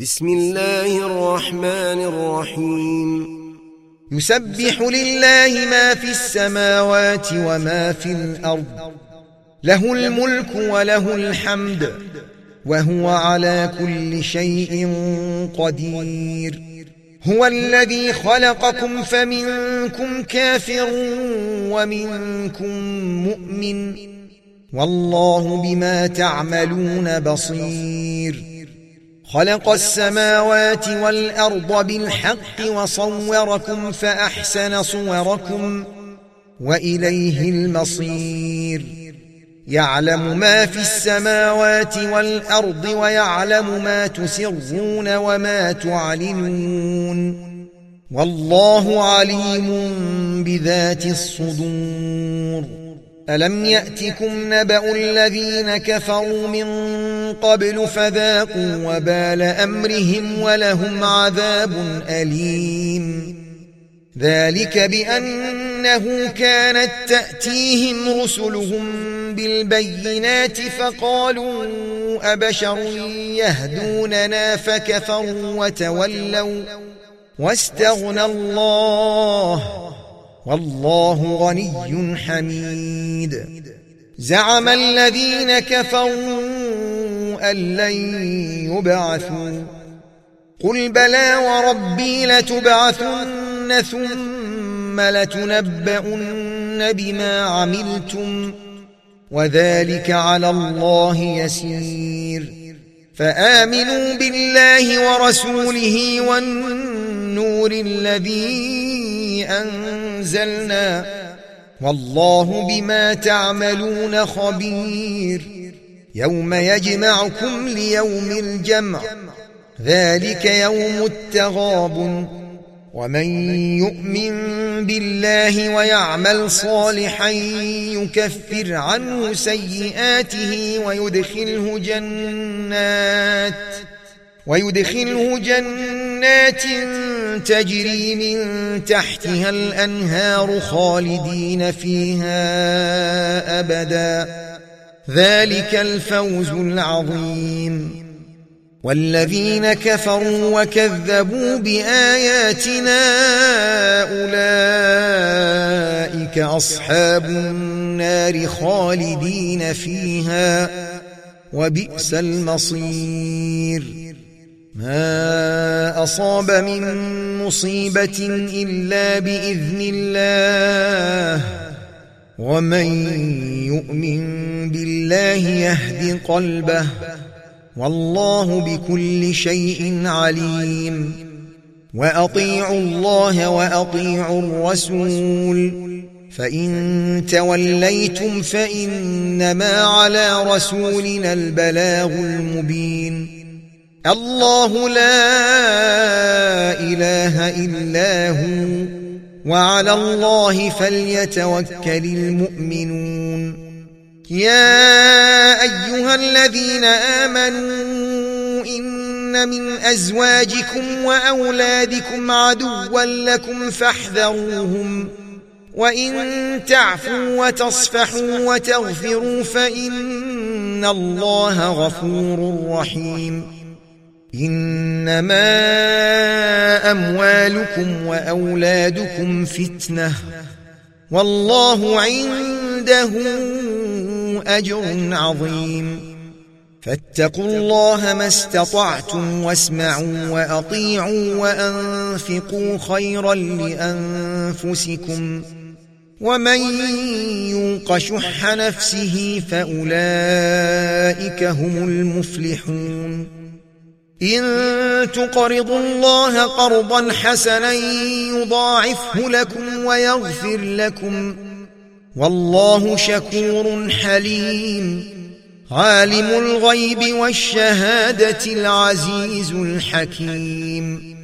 بسم الله الرحمن الرحيم. يسبح لله ما في السماوات وما في الأرض، له الملك وله الحمد، وهو على كل شيء قدير. هو الذي خلقكم فمنكم كافر ومنكم مؤمن، والله بما تعملون بصير. خلق السماوات والأرض بالحق وصوركم فأحسن صوركم وإليه المصير. يعلم ما في السماوات والأرض ويعلم ما تسرون وما تعلنون، والله عليم بذات الصدور. ألم يأتكم نبأ الذين كفروا من قبل فذاقوا وبال أمرهم ولهم عذاب أليم. ذلك بأنه كانت تأتيهم رسلهم بالبينات فقالوا أبشر يهدوننا فكفروا وتولوا واستغنى الله، والله غني حميد. زعم الذين كفروا أن لن يبعثوا، قل بلى وربي لتبعثن ثم لتنبؤن بما عملتم، وذلك على الله يسير. فآمنوا بالله ورسوله والنور الذي أنزلنا، والله بما تعملون خبير. يوم يجمعكم ليوم الجمع، ذلك يوم التغابن. ومن يؤمن بالله ويعمل صالحا يكفر عنه سيئاته ويدخله جنات تجري من تحتها الأنهار خالدين فيها أبدا، ذلك الفوز العظيم. والذين كفروا وكذبوا بآياتنا أولئك أصحاب النار خالدين فيها، وبئس المصير. ما أصاب من مصيبة إلا بإذن الله، ومن يؤمن بالله يهد قلبه، والله بكل شيء عليم. وأطيعوا الله وأطيعوا الرسول، فإن توليتم فإنما على رسولنا البلاغ المبين. الله لا إله إلا هو، وعلى الله فليتوكل المؤمنون. يا أيها الذين آمنوا إن من أزواجكم وأولادكم عدوا لكم فاحذروهم، وإن تعفوا وتصفحوا وتغفروا فإن الله غفور رحيم. إنما أموالكم وأولادكم فتنة، والله عنده أجر عظيم. فاتقوا الله ما استطعتم واسمعوا وأطيعوا وأنفقوا خيرا لأنفسكم، ومن يوق شح نفسه فأولئك هم المفلحون. إن تقرضوا الله قرضا حسنا يضاعفه لكم ويغفر لكم، والله شكور حليم. عالم الغيب والشهادة العزيز الحكيم.